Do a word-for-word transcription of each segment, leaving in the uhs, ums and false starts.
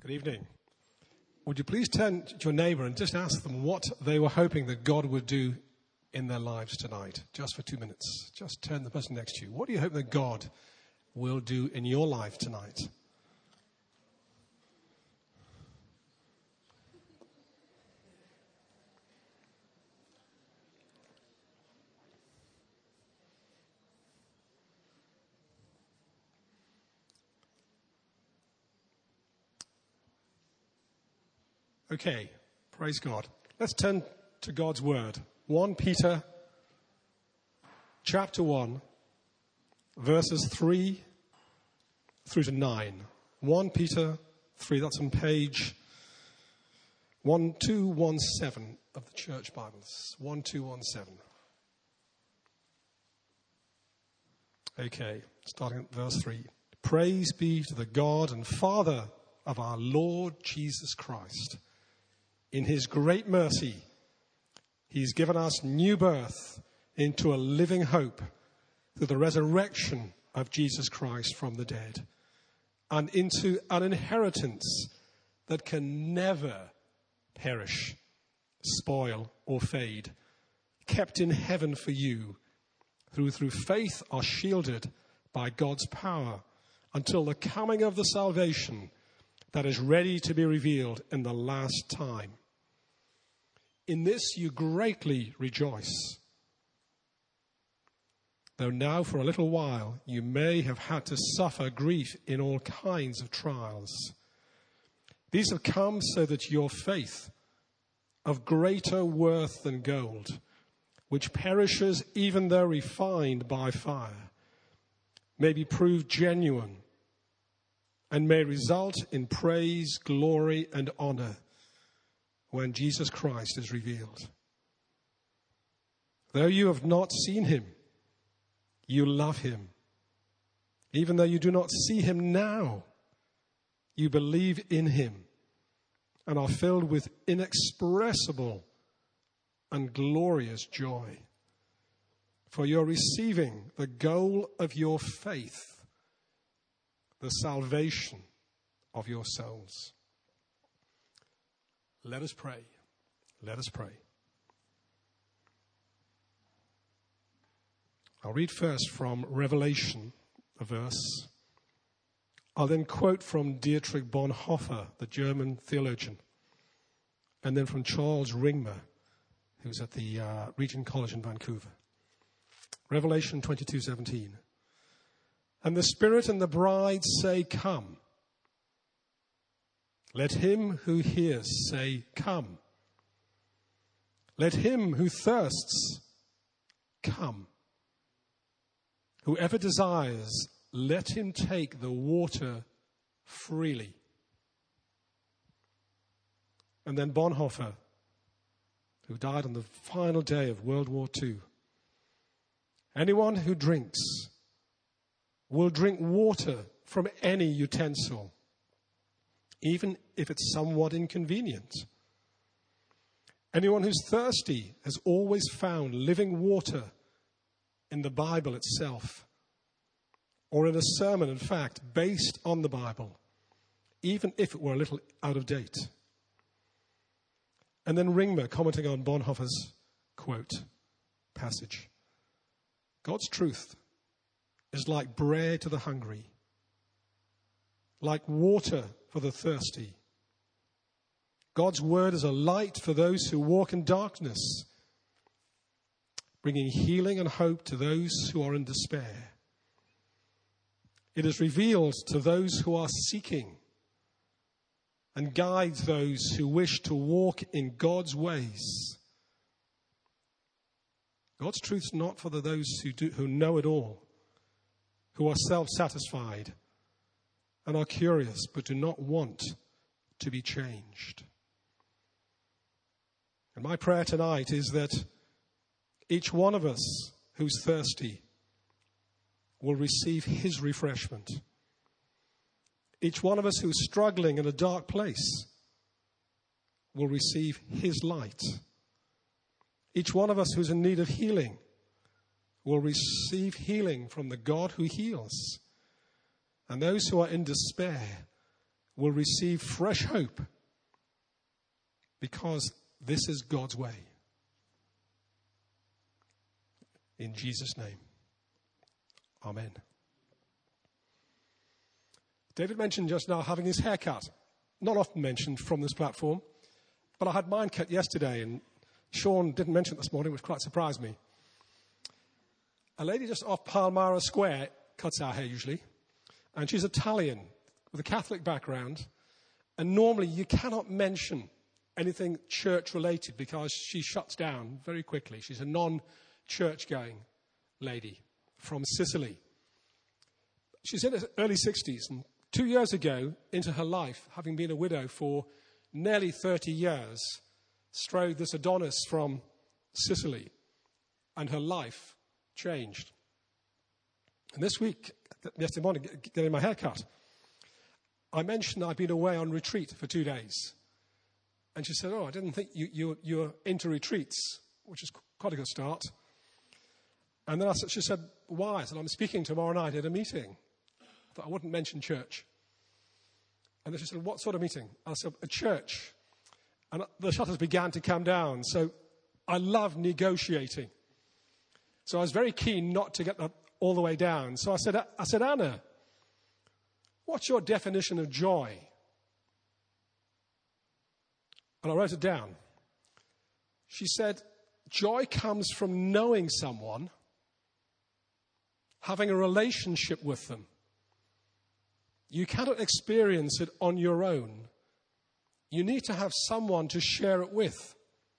Good evening. Would you please turn to your neighbour and just ask them what they were hoping that God would do in their lives tonight, just for two minutes. Just turn the person next to you. What do you hope that God will do in your life tonight? Okay, praise God. Let's turn to God's Word. First Peter chapter one, verses three through to nine. First Peter three, that's on page twelve seventeen of the Church Bibles. twelve seventeen. Okay, starting at verse three. Praise be to the God and Father of our Lord Jesus Christ. In his great mercy, he's given us new birth into a living hope through the resurrection of Jesus Christ from the dead, and into an inheritance that can never perish, spoil, or fade, kept in heaven for you, who through faith are shielded by God's power until the coming of the salvation that is ready to be revealed in the last time. In this you greatly rejoice, though now for a little while you may have had to suffer grief in all kinds of trials. These have come so that your faith, of greater worth than gold, which perishes even though refined by fire, may be proved genuine and may result in praise, glory, and honor when Jesus Christ is revealed. Though you have not seen him, you love him. Even though you do not see him now, you believe in him and are filled with inexpressible and glorious joy. For you're receiving the goal of your faith, the salvation of your souls. Let us pray. Let us pray. I'll read first from Revelation, a verse. I'll then quote from Dietrich Bonhoeffer, the German theologian, and then from Charles Ringmer, who's at the uh, Regent College in Vancouver. Revelation twenty-two seventeen. And the Spirit and the bride say, come. Let him who hears say, come. Let him who thirsts come. Whoever desires, let him take the water freely. And then Bonhoeffer, who died on the final day of World War Two. Anyone who drinks will drink water from any utensil, even if it's somewhat inconvenient. Anyone who's thirsty has always found living water in the Bible itself, or in a sermon, in fact, based on the Bible, even if it were a little out of date. And then Ringmer, commenting on Bonhoeffer's quote passage, God's truth is like bread to the hungry, like water for the thirsty. God's word is a light for those who walk in darkness, bringing healing and hope to those who are in despair. It is revealed to those who are seeking and guides those who wish to walk in God's ways. God's truth is not for those who, do, who know it all, who are self-satisfied and are curious but do not want to be changed. And my prayer tonight is that each one of us who's thirsty will receive his refreshment. Each one of us who's struggling in a dark place will receive his light. Each one of us who's in need of healing will receive healing from the God who heals. And those who are in despair will receive fresh hope because this is God's way. In Jesus' name, amen. David mentioned just now having his hair cut. Not often mentioned from this platform, but I had mine cut yesterday, and Sean didn't mention it this morning, which quite surprised me. A lady just off Palmyra Square cuts our hair usually, and she's Italian with a Catholic background, and normally you cannot mention anything church-related because she shuts down very quickly. She's a non-church-going lady from Sicily. She's in her early sixties, and two years ago, into her life, having been a widow for nearly thirty years, strode this Adonis from Sicily, and her life changed. And this week, yesterday morning, getting my hair cut, I mentioned I'd been away on retreat for two days. And she said, oh, I didn't think you, you, you were into retreats, which is quite a good start. And then I said, she said, why? I said, I'm speaking tomorrow night at a meeting. I thought I wouldn't mention church. And then she said, what sort of meeting? I said, a church. And the shutters began to come down. So I love negotiating. So I was very keen not to get that all the way down. So I said, I said, Anna, what's your definition of joy? And I wrote it down. She said, joy comes from knowing someone, having a relationship with them. You cannot experience it on your own. You need to have someone to share it with.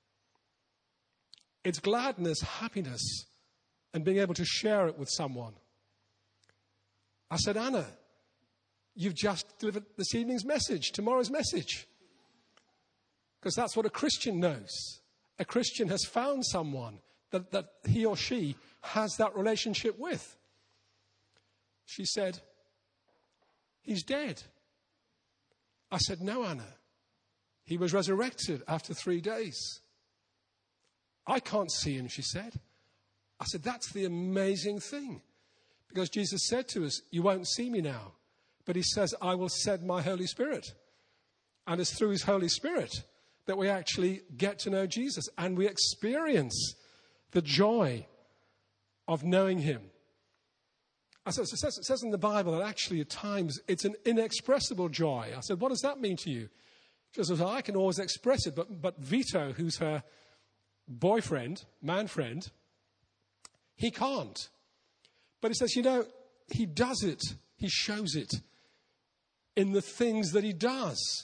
It's gladness, happiness, and being able to share it with someone. I said, Anna, you've just delivered this evening's message, tomorrow's message. Because that's what a Christian knows. A Christian has found someone that, that he or she has that relationship with. She said, he's dead. I said, no, Anna. He was resurrected after three days. I can't see him, she said. I said, that's the amazing thing. Because Jesus said to us, you won't see me now. But he says, I will send my Holy Spirit. And it's through his Holy Spirit that we actually get to know Jesus. And we experience the joy of knowing him. I said, it says, it says in the Bible that actually at times it's an inexpressible joy. I said, what does that mean to you? She says, I can always express it, but, but Vito, who's her boyfriend, man friend, he can't. But he says, you know, he does it. He shows it in the things that he does.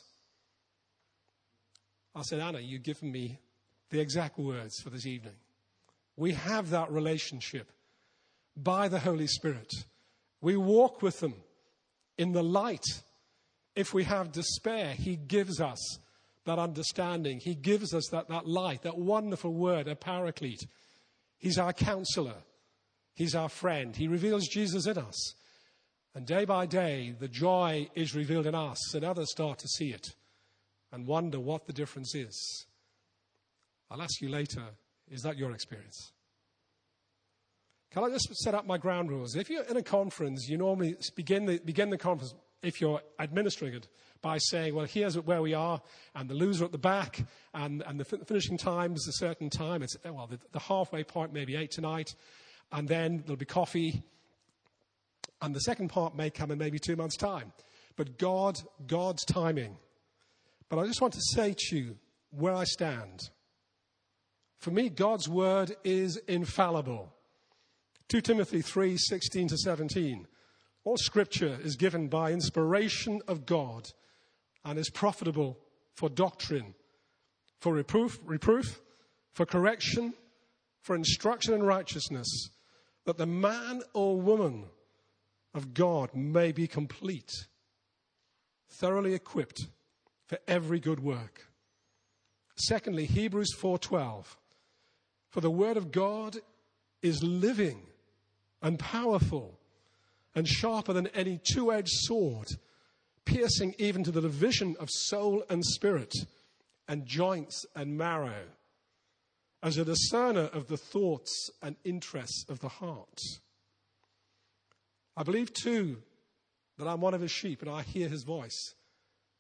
I said, Anna, you've given me the exact words for this evening. We have that relationship by the Holy Spirit. We walk with them in the light. If we have despair, he gives us that understanding. He gives us that, that light, that wonderful word, a paraclete. He's our counselor. He's our friend. He reveals Jesus in us. And day by day, the joy is revealed in us, and others start to see it and wonder what the difference is. I'll ask you later, is that your experience? Can I just set up my ground rules? If you're in a conference, you normally begin the, begin the conference, if you're administering it, by saying, well, here's where we are, and the loser at the back, and, and the finishing time is a certain time. It's, well, the, the halfway point may be eight tonight, and then there'll be coffee, and the second part may come in maybe two months' time. But God, God's timing. But I just want to say to you where I stand. For me, God's word is infallible. Second Timothy three, sixteen to seventeen. All scripture is given by inspiration of God and is profitable for doctrine, for reproof, reproof, for correction, for instruction in righteousness, that the man or woman of God may be complete, thoroughly equipped for every good work. Secondly, Hebrews four twelve. For the word of God is living and powerful and sharper than any two-edged sword, piercing even to the division of soul and spirit and joints and marrow, as a discerner of the thoughts and interests of the heart. I believe, too, that I'm one of his sheep and I hear his voice.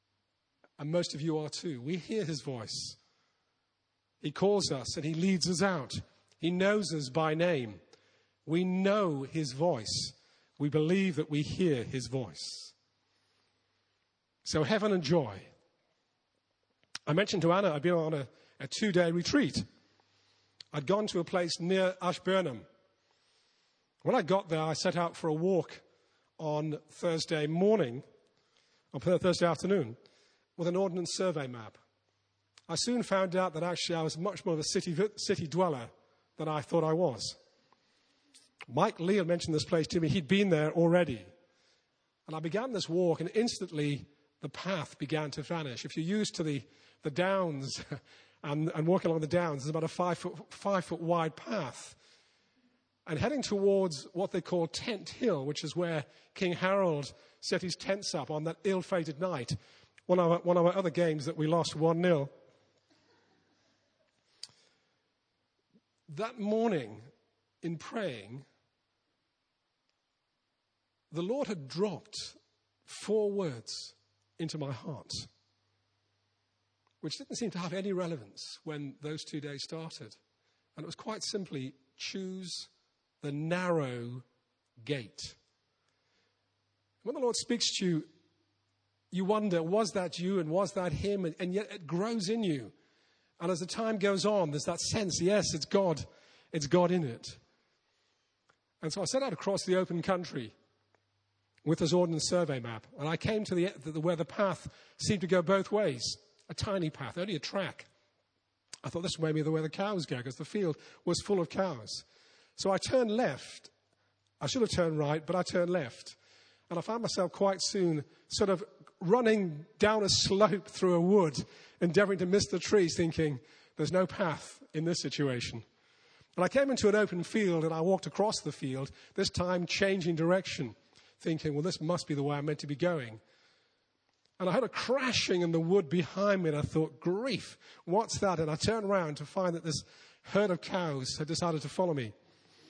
And most of you are too. We hear his voice. He calls us and he leads us out. He knows us by name. We know his voice. We believe that we hear his voice. So heaven and joy. I mentioned to Anna I'd been on a, a two-day retreat. I'd gone to a place near Ashburnham. When I got there, I set out for a walk on Thursday morning, or Thursday afternoon, with an Ordnance Survey map. I soon found out that actually I was much more of a city, city dweller than I thought I was. Mike Lee had mentioned this place to me. He'd been there already. And I began this walk, and instantly the path began to vanish. If you're used to the, the downs and, and walking along the downs, there's about a five foot, five foot wide path. And heading towards what they call Tent Hill, which is where King Harold set his tents up on that ill-fated night, one of our, one of our other games that we lost one nil. That morning, in praying, the Lord had dropped four words into my heart, which didn't seem to have any relevance when those two days started. And it was quite simply, choose the narrow gate. When the Lord speaks to you, you wonder, was that you and was that him? And, and yet it grows in you. And as the time goes on, there's that sense, yes, it's God. It's God in it. And so I set out across the open country with this Ordnance Survey map. And I came to the, the where the path seemed to go both ways. A tiny path, only a track. I thought this may be the way the cows go, because the field was full of cows. So I turned left. I should have turned right, but I turned left. And I found myself quite soon sort of running down a slope through a wood, endeavoring to miss the trees, thinking, there's no path in this situation. And I came into an open field, and I walked across the field, this time changing direction, thinking, well, this must be the way I'm meant to be going. And I heard a crashing in the wood behind me, and I thought, grief, what's that? And I turned around to find that this herd of cows had decided to follow me.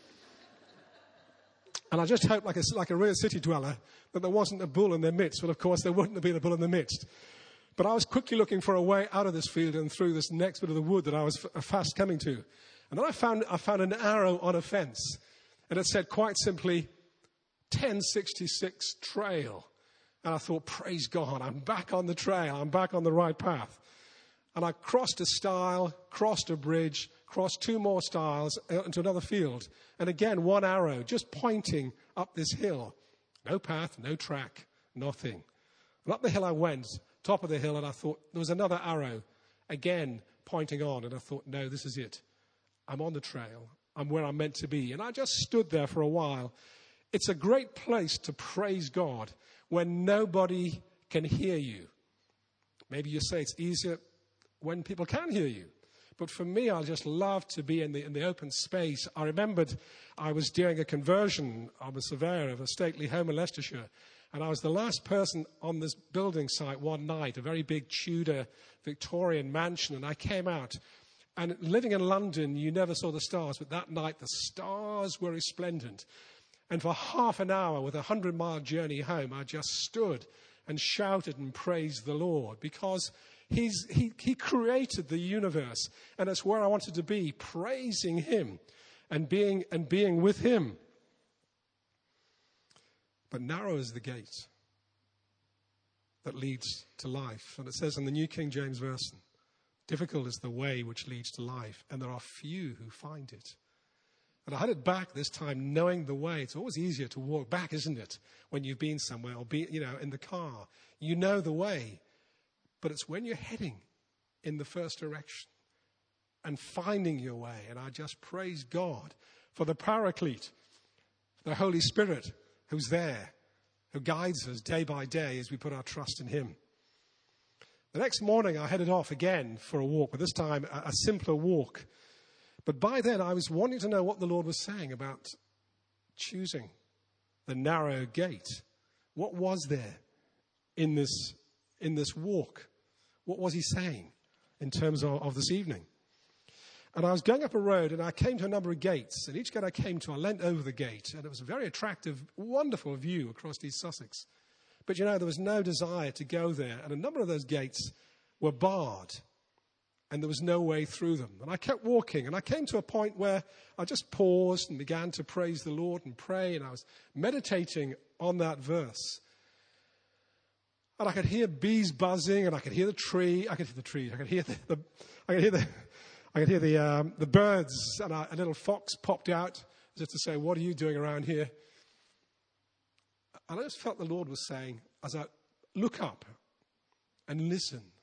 And I just hoped, like a, like a real city dweller, that there wasn't a bull in their midst. But of course, there wouldn't have been a bull in their midst. But I was quickly looking for a way out of this field and through this next bit of the wood that I was f- fast coming to. And then I found, I found an arrow on a fence. And it said quite simply, ten sixty-six trail. And I thought, praise God, I'm back on the trail. I'm back on the right path. And I crossed a stile, crossed a bridge, crossed two more stiles into another field. And again, one arrow just pointing up this hill. No path, no track, nothing. And up the hill I went, top of the hill, and I thought there was another arrow, again pointing on. And I thought, no, this is it. I'm on the trail. I'm where I'm meant to be. And I just stood there for a while. It's a great place to praise God when nobody can hear you. Maybe you say it's easier when people can hear you. But for me, I just love to be in the in the open space. I remembered I was doing a conversion. I'm a surveyor of a stately home in Leicestershire. And I was the last person on this building site one night, a very big Tudor Victorian mansion. And I came out. And living in London, you never saw the stars. But that night, the stars were resplendent. And for half an hour, with a hundred-mile journey home, I just stood and shouted and praised the Lord, because he's, he, he created the universe, and it's where I wanted to be, praising him and being, and being with him. But narrow is the gate that leads to life. And it says in the New King James Version, difficult is the way which leads to life, and there are few who find it. And I headed back this time knowing the way. It's always easier to walk back, isn't it? When you've been somewhere or be, you know, in the car. You know the way. But it's when you're heading in the first direction and finding your way. And I just praise God for the Paraclete, the Holy Spirit who's there, who guides us day by day as we put our trust in him. The next morning I headed off again for a walk, but this time a, a simpler walk. But by then, I was wanting to know what the Lord was saying about choosing the narrow gate. What was there in this, in this walk? What was he saying in terms of, of this evening? And I was going up a road, and I came to a number of gates. And each gate I came to, I leant over the gate. And it was a very attractive, wonderful view across East Sussex. But, you know, there was no desire to go there. And a number of those gates were barred. And there was no way through them. And I kept walking. And I came to a point where I just paused and began to praise the Lord and pray. And I was meditating on that verse. And I could hear bees buzzing, and I could hear the tree. I could hear the tree. I could hear the, the I could hear the, I could hear the um, the birds. And a, a little fox popped out just to say, "What are you doing around here?" And I just felt the Lord was saying, as I look up and listen,